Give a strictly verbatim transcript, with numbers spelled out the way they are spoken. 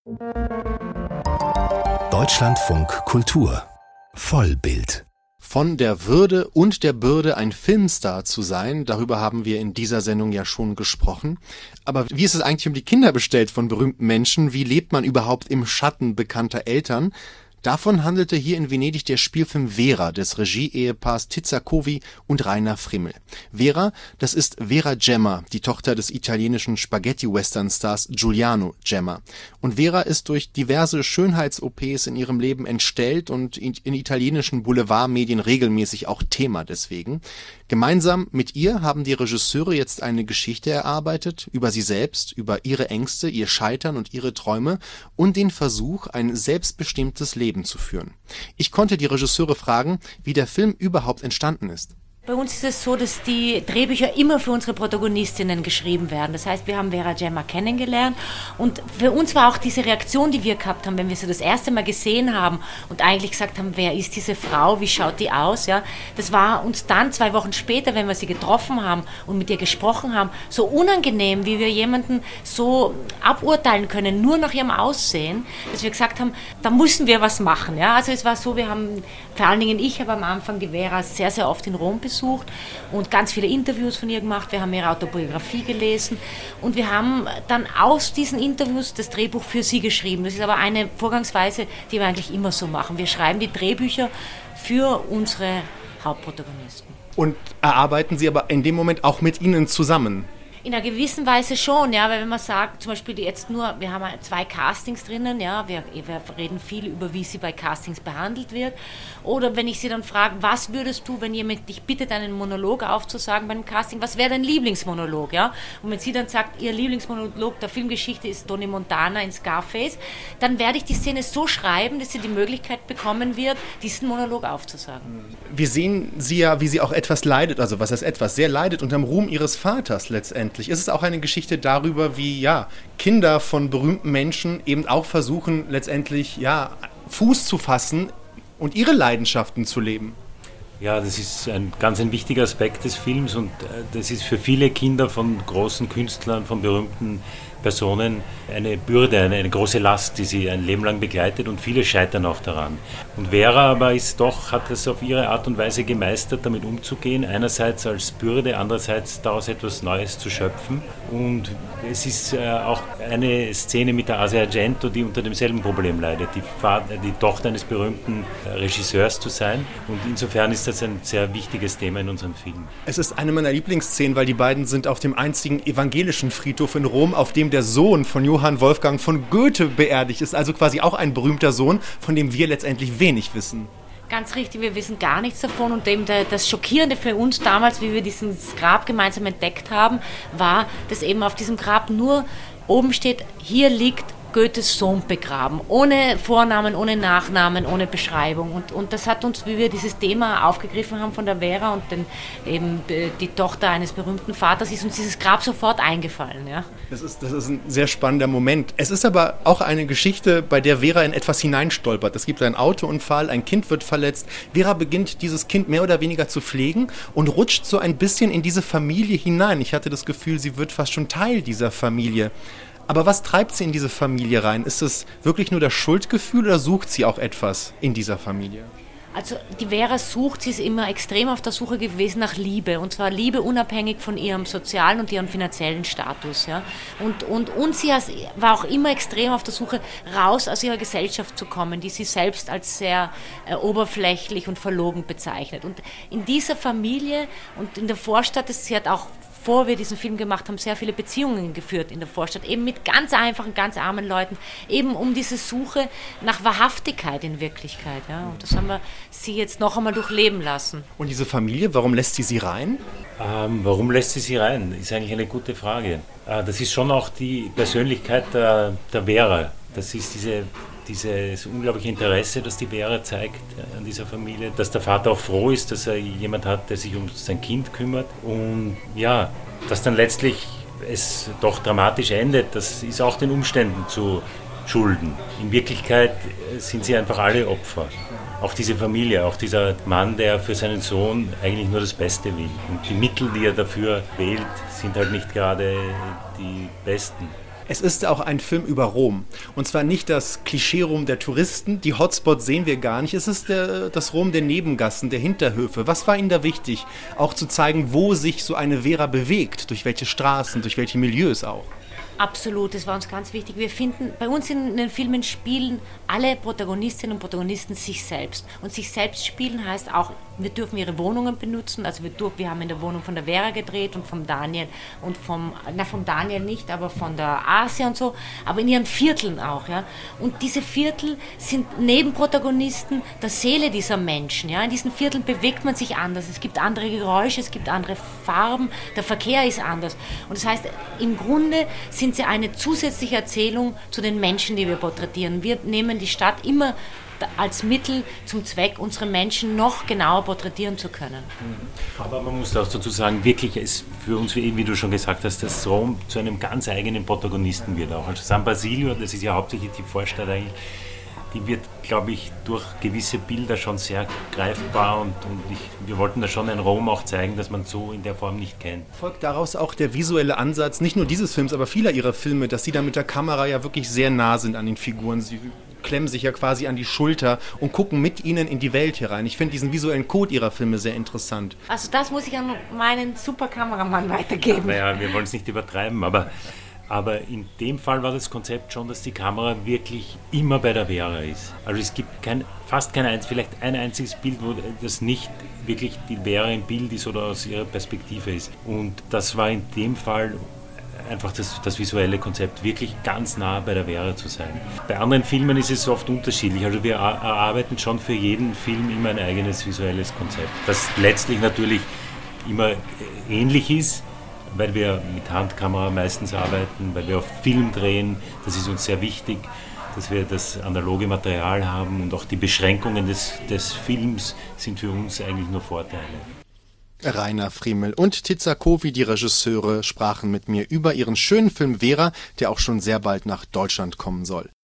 Deutschlandfunk Kultur Vollbild. Von der Würde und der Bürde, ein Filmstar zu sein, darüber haben wir in dieser Sendung ja schon gesprochen. Aber wie ist es eigentlich um die Kinder bestellt von berühmten Menschen? Wie lebt man überhaupt im Schatten bekannter Eltern? Davon handelte hier in Venedig der Spielfilm Vera des Regie-Ehepaars Tizza Covi und Rainer Frimmel. Vera, das ist Vera Gemma, die Tochter des italienischen Spaghetti-Western-Stars Giuliano Gemma. Und Vera ist durch diverse Schönheits-O Ps in ihrem Leben entstellt und in, in italienischen Boulevardmedien regelmäßig auch Thema deswegen. Gemeinsam mit ihr haben die Regisseure jetzt eine Geschichte erarbeitet über sie selbst, über ihre Ängste, ihr Scheitern und ihre Träume und den Versuch, ein selbstbestimmtes Leben zu führen. Ich konnte die Regisseure fragen, wie der Film überhaupt entstanden ist. Bei uns ist es so, dass die Drehbücher immer für unsere Protagonistinnen geschrieben werden. Das heißt, wir haben Vera Gemma kennengelernt und für uns war auch diese Reaktion, die wir gehabt haben, wenn wir sie das erste Mal gesehen haben und eigentlich gesagt haben, wer ist diese Frau, wie schaut die aus, ja, das war uns dann zwei Wochen später, wenn wir sie getroffen haben und mit ihr gesprochen haben, so unangenehm, wie wir jemanden so aburteilen können, nur nach ihrem Aussehen, dass wir gesagt haben, da müssen wir was machen. Ja. Also es war so, wir haben, vor allen Dingen ich habe am Anfang die Vera sehr, sehr oft in Rom besucht und ganz viele Interviews von ihr gemacht. Wir haben ihre Autobiografie gelesen und wir haben dann aus diesen Interviews das Drehbuch für sie geschrieben. Das ist aber eine Vorgangsweise, die wir eigentlich immer so machen. Wir schreiben die Drehbücher für unsere Hauptprotagonisten. Und erarbeiten sie aber in dem Moment auch mit ihnen zusammen? In einer gewissen Weise schon, ja, weil wenn man sagt, zum Beispiel jetzt nur, wir haben zwei Castings drinnen, ja, wir, wir reden viel über, wie sie bei Castings behandelt wird. Oder wenn ich sie dann frage, was würdest du, wenn jemand dich bittet, einen Monolog aufzusagen bei einem Casting, was wäre dein Lieblingsmonolog, ja? Und wenn sie dann sagt, ihr Lieblingsmonolog der Filmgeschichte ist Tony Montana in Scarface, dann werde ich die Szene so schreiben, dass sie die Möglichkeit bekommen wird, diesen Monolog aufzusagen. Wir sehen sie ja, wie sie auch etwas leidet, also was heißt etwas, sehr leidet unter dem Ruhm ihres Vaters letztendlich. Ist es auch eine Geschichte darüber, wie ja, Kinder von berühmten Menschen eben auch versuchen, letztendlich ja, Fuß zu fassen und ihre Leidenschaften zu leben? Ja, das ist ein ganz ein wichtiger Aspekt des Films und das ist für viele Kinder von großen Künstlern, von berühmten Personen eine Bürde, eine, eine große Last, die sie ein Leben lang begleitet und viele scheitern auch daran. Und Vera aber ist doch, hat es auf ihre Art und Weise gemeistert, damit umzugehen, einerseits als Bürde, andererseits daraus etwas Neues zu schöpfen. Und es ist äh, auch eine Szene mit der Asia Argento, die unter demselben Problem leidet, die, Vater, die Tochter eines berühmten äh, Regisseurs zu sein. Und insofern ist das ein sehr wichtiges Thema in unserem Film. Es ist eine meiner Lieblingsszenen, weil die beiden sind auf dem einzigen evangelischen Friedhof in Rom, auf dem der Sohn von Johann Wolfgang von Goethe beerdigt ist, also quasi auch ein berühmter Sohn, von dem wir letztendlich wenig wissen. Ganz richtig, wir wissen gar nichts davon und eben das Schockierende für uns damals, wie wir dieses Grab gemeinsam entdeckt haben, war, dass eben auf diesem Grab nur oben steht, hier liegt Goethes Sohn begraben, ohne Vornamen, ohne Nachnamen, ohne Beschreibung. Und, und das hat uns, wie wir dieses Thema aufgegriffen haben von der Vera und den, eben die Tochter eines berühmten Vaters, ist uns dieses Grab sofort eingefallen. Ja. Das ist, das ist ein sehr spannender Moment. Es ist aber auch eine Geschichte, bei der Vera in etwas hineinstolpert. Es gibt einen Autounfall, ein Kind wird verletzt. Vera beginnt, dieses Kind mehr oder weniger zu pflegen und rutscht so ein bisschen in diese Familie hinein. Ich hatte das Gefühl, sie wird fast schon Teil dieser Familie. Aber was treibt sie in diese Familie rein? Ist es wirklich nur das Schuldgefühl oder sucht sie auch etwas in dieser Familie? Also die Vera sucht, sie ist immer extrem auf der Suche gewesen nach Liebe. Und zwar Liebe unabhängig von ihrem sozialen und ihrem finanziellen Status. Ja. Und, und, und sie war auch immer extrem auf der Suche, raus aus ihrer Gesellschaft zu kommen, die sie selbst als sehr äh, oberflächlich und verlogen bezeichnet. Und in dieser Familie und in der Vorstadt, das, sie hat auch bevor wir diesen Film gemacht haben, sehr viele Beziehungen geführt in der Vorstadt, eben mit ganz einfachen, ganz armen Leuten, eben um diese Suche nach Wahrhaftigkeit in Wirklichkeit. Ja. Und das haben wir sie jetzt noch einmal durchleben lassen. Und diese Familie, warum lässt sie sie rein? Ähm, warum lässt sie sie rein? Ist eigentlich eine gute Frage. Äh, das ist schon auch die Persönlichkeit der, der Vera. Das ist diese dieses unglaubliche Interesse, das die Vera zeigt an dieser Familie, dass der Vater auch froh ist, dass er jemand hat, der sich um sein Kind kümmert und ja, dass dann letztlich es doch dramatisch endet, das ist auch den Umständen zu schulden. In Wirklichkeit sind sie einfach alle Opfer. Auch diese Familie, auch dieser Mann, der für seinen Sohn eigentlich nur das Beste will. Und die Mittel, die er dafür wählt, sind halt nicht gerade die besten. Es ist auch ein Film über Rom. Und zwar nicht das Klischee-Rom der Touristen, die Hotspots sehen wir gar nicht. Es ist der, das Rom der Nebengassen, der Hinterhöfe. Was war Ihnen da wichtig, auch zu zeigen, wo sich so eine Vera bewegt? Durch welche Straßen, durch welche Milieus auch? Absolut, das war uns ganz wichtig. Wir finden, bei uns in den Filmen spielen alle Protagonistinnen und Protagonisten sich selbst. Und sich selbst spielen heißt auch, wir dürfen ihre Wohnungen benutzen. Also wir, dürfen, wir haben in der Wohnung von der Vera gedreht und vom Daniel und vom, na vom Daniel nicht, aber von der Asia und so, aber in ihren Vierteln auch. Ja. Und diese Viertel sind Nebenprotagonisten der Seele dieser Menschen. Ja. In diesen Vierteln bewegt man sich anders. Es gibt andere Geräusche, es gibt andere Farben, der Verkehr ist anders. Und das heißt, im Grunde sind sie eine zusätzliche Erzählung zu den Menschen, die wir porträtieren. Wir nehmen die Stadt immer als Mittel zum Zweck, unsere Menschen noch genauer porträtieren zu können. Aber man muss auch dazu sagen, wirklich ist für uns, wie, wie du schon gesagt hast, dass Rom zu einem ganz eigenen Protagonisten wird auch. Also San Basilio, das ist ja hauptsächlich die Vorstadt eigentlich, die wird, glaube ich, durch gewisse Bilder schon sehr greifbar und, und ich, wir wollten da schon ein Rom auch zeigen, das man so in der Form nicht kennt. Folgt daraus auch der visuelle Ansatz, nicht nur dieses Films, aber vieler ihrer Filme, dass sie da mit der Kamera ja wirklich sehr nah sind an den Figuren. Sie klemmen sich ja quasi an die Schulter und gucken mit ihnen in die Welt herein. Ich finde diesen visuellen Code ihrer Filme sehr interessant. Also das muss ich an meinen super Kameramann weitergeben. Naja, wir wollen es nicht übertreiben, aber Aber in dem Fall war das Konzept schon, dass die Kamera wirklich immer bei der Vera ist. Also es gibt kein, fast kein einziges, vielleicht ein einziges Bild, wo das nicht wirklich die Vera im Bild ist oder aus ihrer Perspektive ist. Und das war in dem Fall einfach das, das visuelle Konzept, wirklich ganz nah bei der Vera zu sein. Bei anderen Filmen ist es oft unterschiedlich. Also wir erarbeiten schon für jeden Film immer ein eigenes visuelles Konzept, das letztlich natürlich immer ähnlich ist, weil wir mit Handkamera meistens arbeiten, weil wir auf Film drehen. Das ist uns sehr wichtig, dass wir das analoge Material haben und auch die Beschränkungen des, des Films sind für uns eigentlich nur Vorteile. Rainer Friemel und Titza Kovi, die Regisseure, sprachen mit mir über ihren schönen Film Vera, der auch schon sehr bald nach Deutschland kommen soll.